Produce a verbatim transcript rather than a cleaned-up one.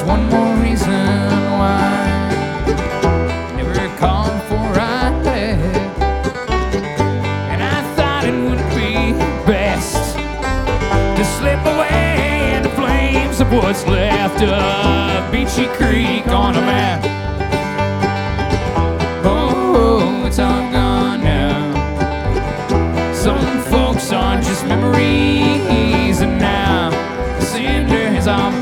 one more reason why I never called before I left. And I thought it would be best to slip away in the flames of what's left of Beachy Creek on a map. Oh, it's all gone.